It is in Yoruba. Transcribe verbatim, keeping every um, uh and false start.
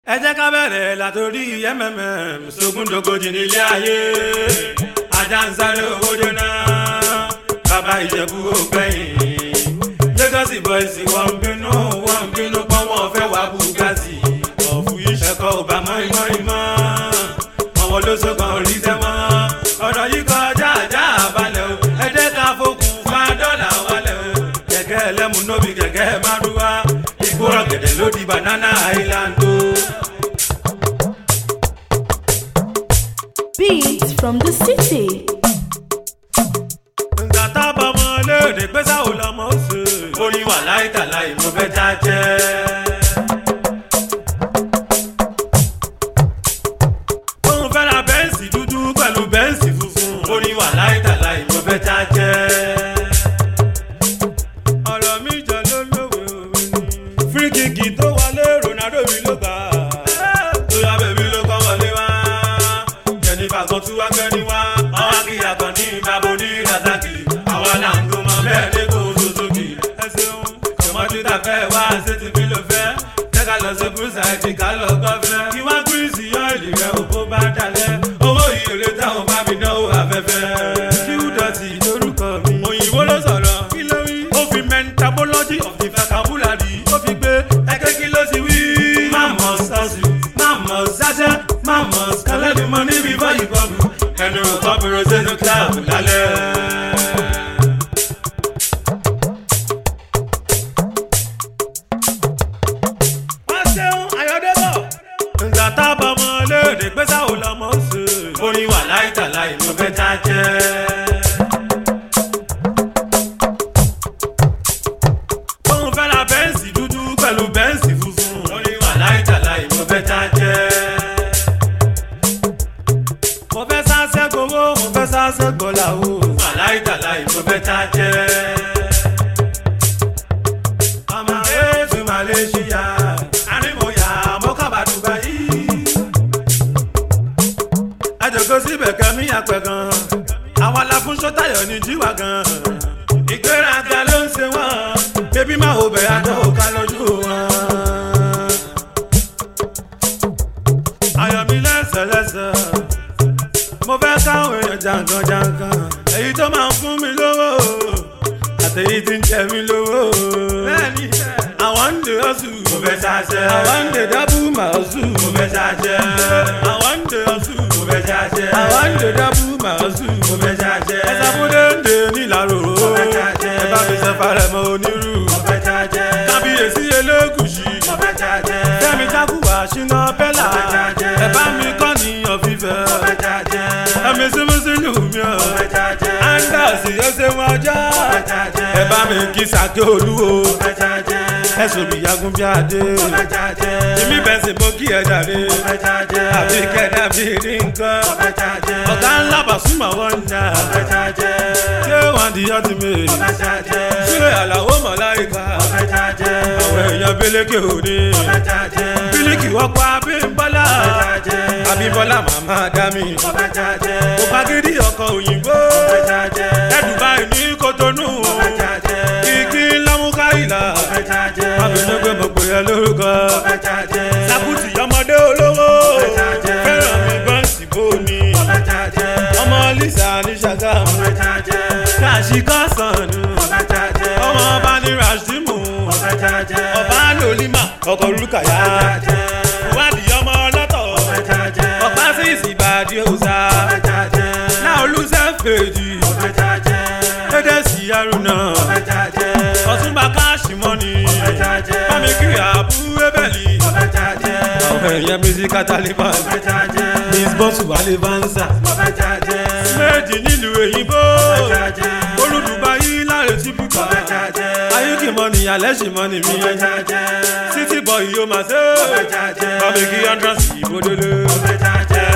ẹ jẹ́ ká bẹ̀rẹ̀ látòrí mmm sógúndógójì nílé ayé ajá ń sáré owó jóná bàbá ìjẹ̀bú ògbẹ́yìn Lagos boys wọ́n bínú wọ́n bínú pọ́n wọ́n fẹ́ wá Bugatti ọ̀fù ìṣẹ̀kọ̀ ò bá mọ́ ìmọ̀ ìmọ̀ àwọn olóṣogbo rí sẹ́mọ́ ọ̀rọ̀ yìí kọjá àjá àbálẹ̀ o ẹ jẹ́ ká fokùn fa dọ́là wálẹ̀ o kẹ̀kẹ́ ẹlẹ́mu nóbi kẹ̀kẹ́ márúwá ìgbóràn gẹ̀dẹ̀ ló di Banana Island o. Beats from the city. Nga tábà mọ́ léde pé sáwò lọ́mọ ṣe. Orin wà láìtàláì mo fẹ́ já jẹ́. Òun fẹ́ ra bẹ́ǹsì dúdú pẹ̀lú bẹ́ǹsì funfun. Orin wà láìtàláì mo fẹ́ já jẹ́. Ọ̀rọ̀ mi jọ ló lówe òwe ni. Free kick tó wọlé Ronaldo mi ló gbà. Tóyá bèbí ló kọ́ wọlé wá. Jẹ̀nifà kan tún wá gbẹ́ni wá. Àwọn akíyà kan ní ìbábo ní Razaki. Àwọn làǹgó mọ bẹ́ẹ̀ ní kò Suzuki. Ẹ ṣeun, tòmọ́tì ta fẹ́ wá ṣé ti bí ló fẹ́. Jẹ́ ká lọ sí Búrúsáìtì ká lọ gọ́fẹ́. Kí wá gírísì ọ́ìlì rẹ̀ òkú bá dalẹ̀. Owó ìrèlè táwọn bá mi dánwò afẹ́fẹ́. Kí ó dọ̀tí lórúkọ mi. Òyìnbó ló sọ̀rọ̀. Kí ló wí? Ó fi mentabology of the vocabulary. Ó fi gbé ẹgbẹ́ kí ló ti wí. Máàmọ̀ sọ́ọ̀sì, máàmọ̀ sáṣẹ́, máàmọ̀ collect the money before you come. Ẹnu ọ̀pọ̀rọ̀ sínú club lálẹ́. Wọ́n ṣeun Ayọ̀débọ̀. Nga tábà mọ́ léde pé sáwò lọ́mọ ṣe. Orin wà láìtàláì mo fẹ́ já jẹ́. Òun fẹ́ ra bẹ́ǹsì dúdú pẹ̀lú bẹ́ǹsì funfun. Orin wà láìtàláì mo fẹ́ já jẹ́. Mo fẹ́ sáṣẹ́ gbowó, mo fẹ́ sáṣẹ́ gbọ́là o. Wà láìtàláì mo fẹ́ já jẹ́. Ọmọ ètò Malaysia, ànímọ̀yà mọ́kàbà Dubai. Àjọ̀gọ́ síbẹ̀ kẹ́mí àpẹ̀ gan. Àwọn aláfúnṣọ́ Táyọ̀ ní jíwà gan. Ìgbéraga ló ń ṣe wọ́n. Bébí máa hò bẹ̀ àjọ òkà lójú wọn. Ayọ̀mí lẹ́sẹ̀lẹ́sẹ̀. Mo fẹ́ káwọn èèyàn jankan jankan. Èyí tó máa ń fún mi lówó. Àtẹ̀yí tí ń jẹ mí lówó. Bẹ́ẹ̀ni àwọn ń dè ọ́sù. Mo fẹ́ ṣàṣẹ. Àwọn ń dè dábù màá sù. Mo fẹ́ ṣàṣẹ. Àwọn ń dè ọ́sù. Mo fẹ́ ṣàṣẹ. Àwọn ń dè dábù màá sù. Mo fẹ́ ṣàṣẹ. Ẹ̀sà fúnlé ń dè nílàró. Mo fẹ́ ṣàṣẹ. Ẹ bá mi ṣe farẹ̀ mọ́ onírú. Mo fẹ́ ṣàṣẹ. Kábíyèsí Elégùṣì. Mo fẹ́ ṣàṣẹ. Fẹ́mi Tákùwà Ṣínà Bẹ́là. Mo fẹ́ ṣàṣẹ. Ẹ bá mi kọ́ níyàn fífẹ́. Mo fẹ́ ṣàṣẹ. Ẹ̀mí símúsílù mi ọ̀. Mo fẹ́ ṣàṣẹ. Áńdàsì ó ṣe wọn ọjà. Mo fẹ́ ṣàṣẹ. Ẹ bá mi kí Sàkí Olúwo. Mo fẹ́ ṣàṣẹ. Ẹ̀sùn mi yagun bí adé. Mo fẹ́ ṣàṣẹ. Èmi bẹ̀sìn mo kí ẹ dàdé. Mo fẹ́ ṣàṣẹ. Àbí kẹ́dà bí rí nǹkan. Mo fẹ́ ṣàṣẹ. Ọ̀gá ńlá Pasuma wọ́n ń jà. Mo fẹ́ ṣàṣẹ. Ṣé wọ́n di ọtí mi? Mo fẹ́ ṣàṣẹ. Ṣé Àlàó Màláíkà? Mo fẹ́ ṣàṣẹ. Àwọn èèyàn Bílíkì òní. Mo fẹ́ ṣàṣẹ. Bílíkì wọ́pọ̀ Abímbọ́lá. Mo fẹ́ ṣàṣẹ. Abímbọ́lá màmá Dámì. Mo fẹ́ ṣàṣẹ. Òbágídí ọkọ̀ òyìnbó. Mo fẹ́ ṣàṣẹ. Ẹ̀dùbáì ní Kòtónù. Mo fẹ́ ṣàṣẹ. Kìkì Lámúkáìlà. Mo fẹ́ ṣàṣẹ. Abínú pé mo pè é lórúkọ. Mo fẹ́ ṣàṣẹ. Sàkútì ọmọdé olówó. Mo fẹ́ ṣàṣẹ. Fẹ́ràn mi bọ́ǹsì bóni. Mo fẹ́ ṣàṣẹ. Ọmọ Lísà ní Ṣàgámù. Mo fẹ́ ṣàṣẹ. Kàṣí Kọ́sànù. Mo fẹ́ ṣàṣẹ. Ọmọ ọba ní Ràṣímù. Mo fẹ́ ṣàṣẹ. Ọba Lòlímà ọkọ̀ Rúkàyà. Mo fẹ́ ṣàṣẹ. Ìwádìí ọmọ ọlọ́tọ̀. Mo fẹ́ ṣàṣẹ. Ọ̀pá sí ìsìnbàdí òòsà. Mo fẹ́ ṣàṣẹ. Náà olùsẹ́ fèjì. Mo fẹ́ ṣàṣẹ. Dédé sí Arúnà. Mo fẹ́ ṣàṣẹ. Ọ̀túnba Káàṣì mọ́ni. Mo fẹ́ ṣàṣẹ. Bámi kiri àbú Ébẹ̀lì. Mo fẹ́ ṣàṣẹ. Àwọn èèyàn mísíkà Taliban. Mo fẹ́ ṣàṣẹ. Miss Bọ́sù Wálé Vanza. Mo fẹ́ ṣàṣẹ. Méjì nílùú èyìnbó. Mo fẹ́ ṣàṣẹ. Olùdùbáyí láre tíbùkà. Mo fẹ́ ṣàṣẹ. Ayíkì mọ́ni Alẹ́ṣì mọ́ni mi. Mo fẹ́ ṣàṣẹ. City boy yóò máa ṣe. Mo fẹ́ ṣàṣẹ. Bámi kí Andras Ìbódélé. Mo fẹ́ ṣàṣẹ.